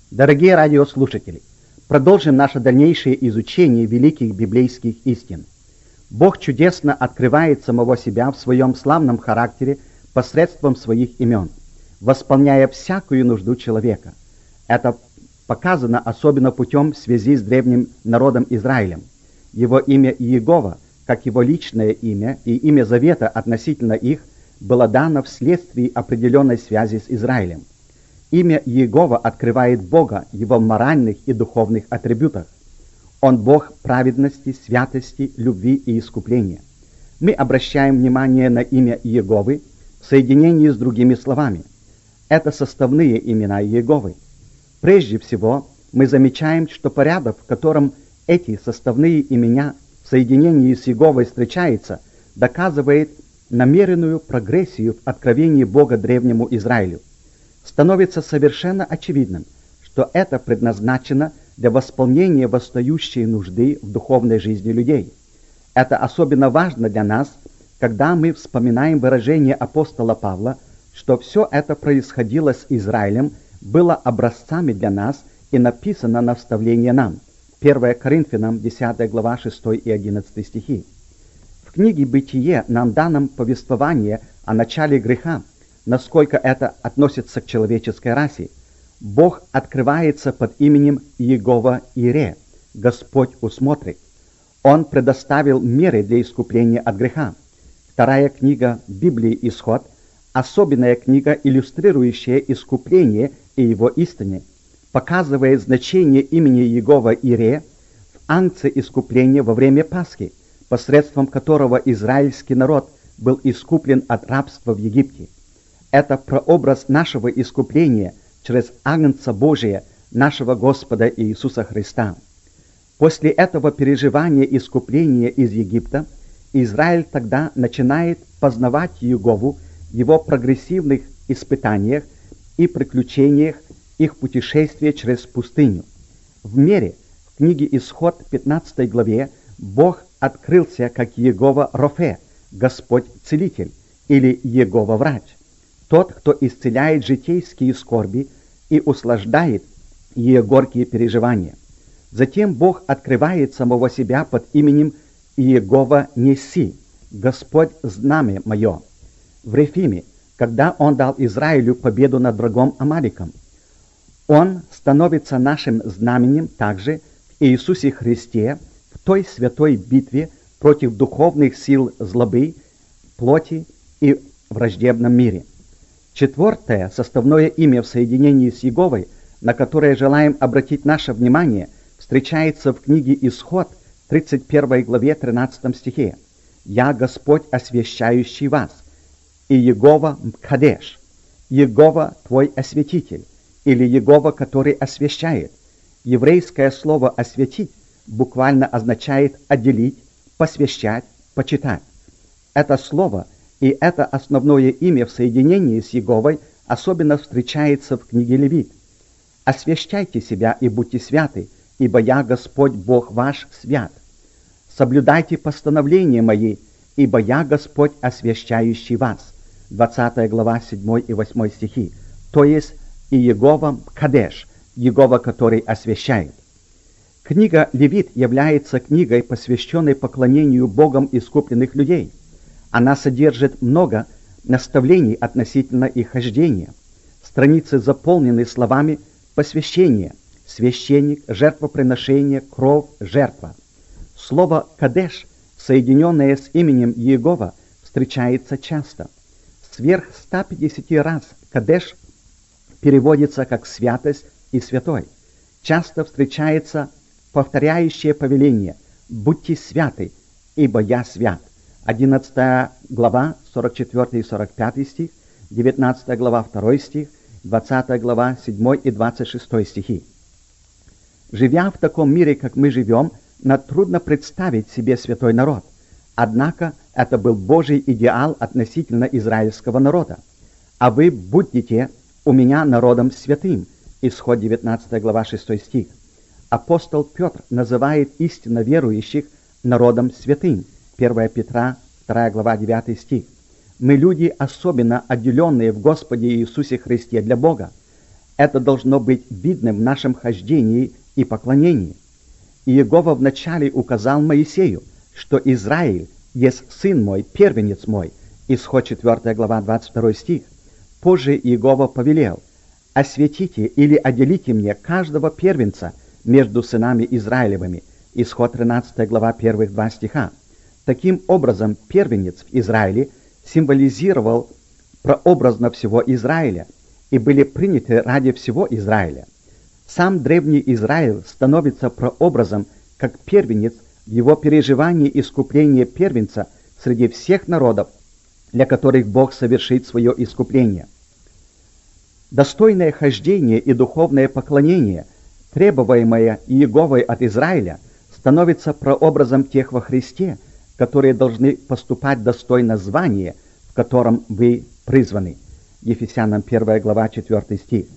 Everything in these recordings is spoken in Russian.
Дорогие радиослушатели, продолжим наше дальнейшее изучение великих библейских истин. Бог чудесно открывает самого себя в своем славном характере посредством своих имен, восполняя всякую нужду человека. Это показано особенно путем связи с древним народом Израилем. Его имя Иегова, как его личное имя и имя завета относительно их, было дано вследствие определенной связи с Израилем. Имя Иегова открывает Бога, его моральных и духовных атрибутах. Он Бог праведности, святости, любви и искупления. Мы обращаем внимание на имя Иеговы в соединении с другими словами. Это составные имена Иеговы. Прежде всего, мы замечаем, что порядок, в котором эти составные имена в соединении с Иеговой встречаются, доказывает намеренную прогрессию в откровении Бога древнему Израилю. Становится совершенно очевидным, что это предназначено для восполнения восстающей нужды в духовной жизни людей. Это особенно важно для нас, когда мы вспоминаем выражение апостола Павла, что все это происходило с Израилем, было образцами для нас и написано на вставление нам. 1 Коринфянам, 10 глава, 6 и 11 стихи. В книге «Бытие» нам дано повествование о начале греха, насколько это относится к человеческой расе. Бог открывается под именем Иегова-Ире, Господь усмотрит. Он предоставил меры для искупления от греха. Вторая книга Библии «Исход», особенная книга, иллюстрирующая искупление и его истины, показывает значение имени Иегова-Ире в акте искупления во время Пасхи, посредством которого израильский народ был искуплен от рабства в Египте. Это прообраз нашего искупления через Агнца Божия, нашего Господа Иисуса Христа. После этого переживания искупления из Египта, Израиль тогда начинает познавать Иегову в его прогрессивных испытаниях и приключениях их путешествия через пустыню. В мире, в книге Исход 15 главе, Бог открылся как Иегова-Рофе, Господь-Целитель, или Иегова-Врач, тот, кто исцеляет житейские скорби и услаждает ее горькие переживания. Затем Бог открывает самого себя под именем Иегова-Неси, Господь знамя мое, в Рефиме, когда Он дал Израилю победу над врагом Амаликом. Он становится нашим знаменем также в Иисусе Христе, в той святой битве против духовных сил злобы, плоти и враждебном мире. Четвертое составное имя в соединении с Иеговой, на которое желаем обратить наше внимание, встречается в книге Исход, 31 главе, 13 стихе. «Я Господь, освящающий вас, и Иегова Кадеш, Иегова твой осветитель, или Иегова, который освящает». Еврейское слово «осветить» буквально означает «отделить», «посвящать», «почитать». Это слово и это основное имя в соединении с Иеговой особенно встречается в книге Левит. «Освящайте себя и будьте святы, ибо я, Господь Бог ваш, свят. Соблюдайте постановления мои, ибо я, Господь, освящающий вас». 20 глава, 7 и 8 стихи. То есть Иегова Кадеш, Иегова, который освящает. Книга Левит является книгой, посвященной поклонению Богом искупленных людей. Она содержит много наставлений относительно их хождения. Страницы заполнены словами «посвящение», «священник», «жертвоприношение», «кровь», «жертва». Слово «кадеш», соединенное с именем Иегова, встречается часто. Сверх 150 раз «кадеш» переводится как «святость» и «святой». Часто встречается повторяющее повеление «будьте святы, ибо я свят». 11 глава, 44 и 45 стих, 19 глава, 2 стих, 20 глава, 7 и 26 стихи. Живя в таком мире, как мы живем, нам трудно представить себе святой народ. Однако это был Божий идеал относительно израильского народа. «А вы будете у меня народом святым». Исход 19 глава, 6 стих. Апостол Петр называет истинно верующих народом святым. 1 Петра, 2 глава, 9 стих. Мы люди, особенно отделенные в Господе Иисусе Христе для Бога. Это должно быть видным в нашем хождении и поклонении. И Иегова вначале указал Моисею, что Израиль есть сын мой, первенец мой. Исход 4 глава 22 стих. Позже Иегова повелел: осветите или отделите мне каждого первенца между сынами Израилевыми. Исход 13 глава 1-2 стиха. Таким образом, первенец в Израиле символизировал прообразно всего Израиля и были приняты ради всего Израиля. Сам древний Израиль становится прообразом как первенец в его переживании искупления первенца среди всех народов, для которых Бог совершит свое искупление. Достойное хождение и духовное поклонение, требуемое Иеговой от Израиля, становится прообразом тех во Христе, которые должны поступать достойно звания, в котором вы призваны. Ефесянам 1 глава 4 стих.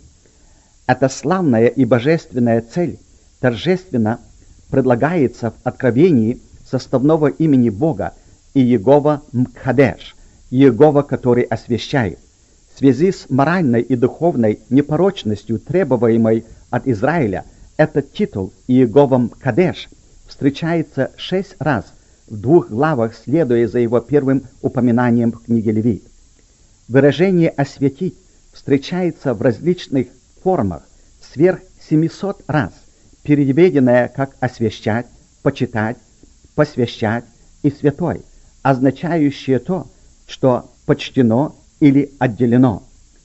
Эта славная и божественная цель торжественно предлагается в откровении составного имени Бога Иегова Мкадеш, Иегова, который освящает. В связи с моральной и духовной непорочностью, требуемой от Израиля, этот титул Иегова Мкадеш встречается 6 раз в 2 главах, следуя за его первым упоминанием в книге Левит. Выражение «осветить» встречается в различных формах сверх 700 раз, переведенное как «освящать», «почитать», «посвящать» и «святой», означающее то, что почтено или отделено.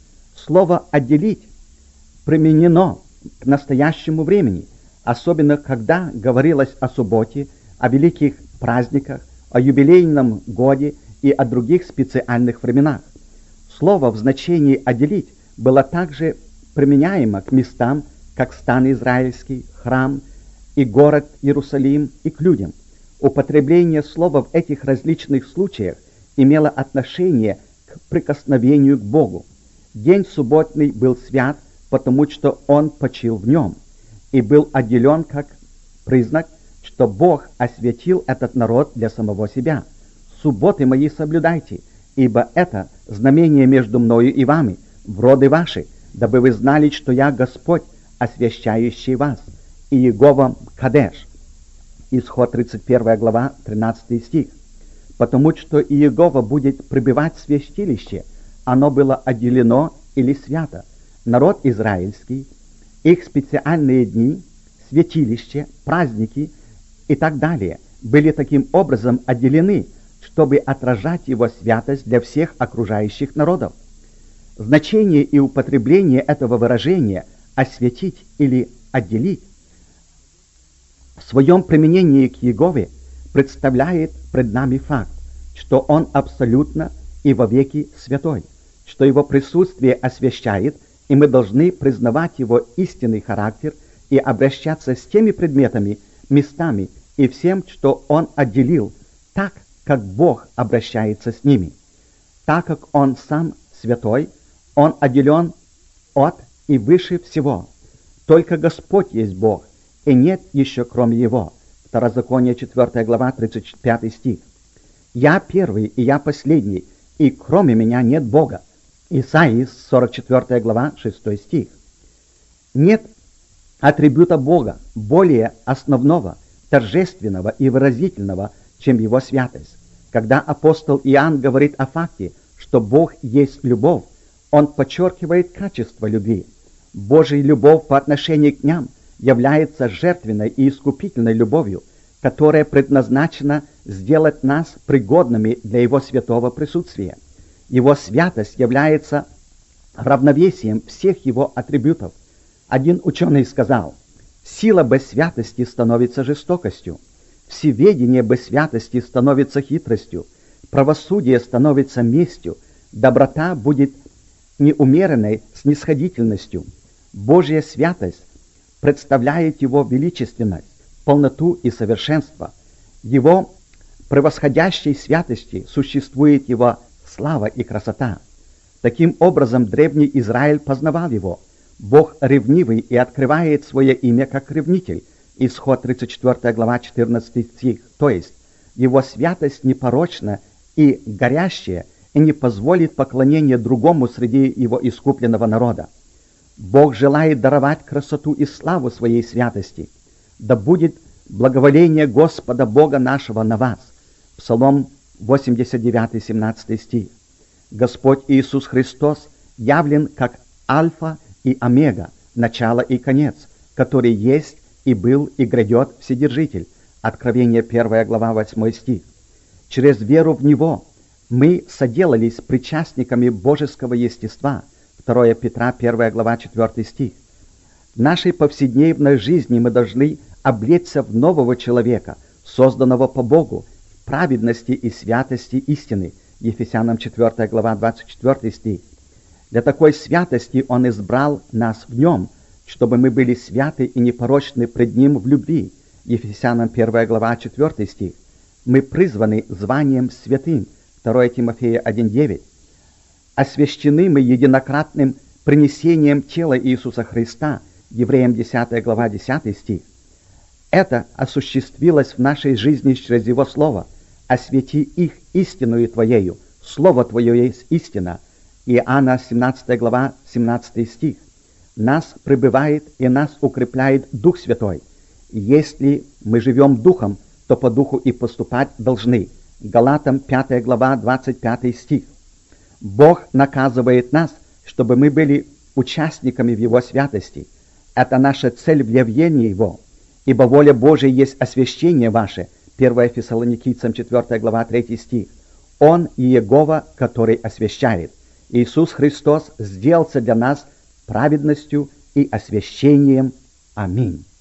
Слово «отделить» применено к настоящему времени, особенно когда говорилось о субботе, о великих праздниках, о юбилейном годе и о других специальных временах. Слово в значении «отделить» было также применяемо к местам, как стан израильский, храм и город Иерусалим, и к людям. Употребление слова в этих различных случаях имело отношение к прикосновению к Богу. День субботний был свят, потому что Он почил в нем, и был отделен как признак, что Бог осветил этот народ для самого себя. «Субботы мои соблюдайте, ибо это знамение между мною и вами, в роды ваши, дабы вы знали, что я Господь, освящающий вас». Иегова Кадеш. Исход 31 глава 13 стих. Потому что Иегова будет пребывать в святилище, оно было отделено или свято. Народ израильский, их специальные дни, святилище, праздники и так далее были таким образом отделены, чтобы отражать его святость для всех окружающих народов. Значение и употребление этого выражения «осветить» или «отделить» в своем применении к Иегове представляет пред нами факт, что Он абсолютно и вовеки святой, что Его присутствие освящает, и мы должны признавать Его истинный характер и обращаться с теми предметами, местами и всем, что Он отделил, так, как Бог обращается с ними. Так как Он сам святой, Он отделен от и выше всего. Только Господь есть Бог, и нет еще кроме Его. Второзаконие 4 глава 35 стих. «Я первый, и я последний, и кроме меня нет Бога». Исаии 44 глава 6 стих. Нет атрибута Бога, более основного, торжественного и выразительного, чем Его святость. Когда апостол Иоанн говорит о факте, что Бог есть любовь, он подчеркивает качество любви. Божья любовь по отношению к нам является жертвенной и искупительной любовью, которая предназначена сделать нас пригодными для Его святого присутствия. Его святость является равновесием всех Его атрибутов. Один ученый сказал: «Сила без святости становится жестокостью, всеведение без святости становится хитростью, правосудие становится местью, доброта будет неумеренной снисходительностью. Божья святость представляет Его величественность, полноту и совершенство. Его превосходящей святости существует Его слава и красота». Таким образом, древний Израиль познавал Его. Бог ревнивый и открывает свое имя как ревнитель. Исход 34 глава 14 стих. То есть, Его святость непорочна и горящая, и не позволит поклонения другому среди Его искупленного народа. Бог желает даровать красоту и славу своей святости. Да будет благоволение Господа Бога нашего на вас. Псалом 89, 17 стих. Господь Иисус Христос явлен как Альфа и Омега, начало и конец, который есть и был и грядет Вседержитель. Откровение 1 глава 8 стих. Через веру в Него мы соделались причастниками божеского естества. 2 Петра 1 глава 4 стих. В нашей повседневной жизни мы должны облечься в нового человека, созданного по Богу, в праведности и святости истины. Ефесянам 4 глава 24 стих. Для такой святости Он избрал нас в Нем, чтобы мы были святы и непорочны пред Ним в любви. Ефесянам 1 глава 4 стих. Мы призваны званием святым. 2 Тимофея 1:9. Освящены мы единократным принесением тела Иисуса Христа. Евреям 10 глава 10 стих. Это осуществилось в нашей жизни через Его Слово. «Освети их истинную Твоею, Слово Твое есть истина». Иоанна 17 глава 17 стих. Нас пребывает и нас укрепляет Дух Святой. Если мы живем Духом, то по Духу и поступать должны. Галатам 5 глава 25 стих. Бог наказывает нас, чтобы мы были участниками в Его святости. Это наша цель в явлении Его. Ибо воля Божия есть освящение ваше. 1 Фессалоникийцам 4 глава 3 стих. Он Иегова, который освящает. Иисус Христос сделался для нас праведностью и освящением. Аминь.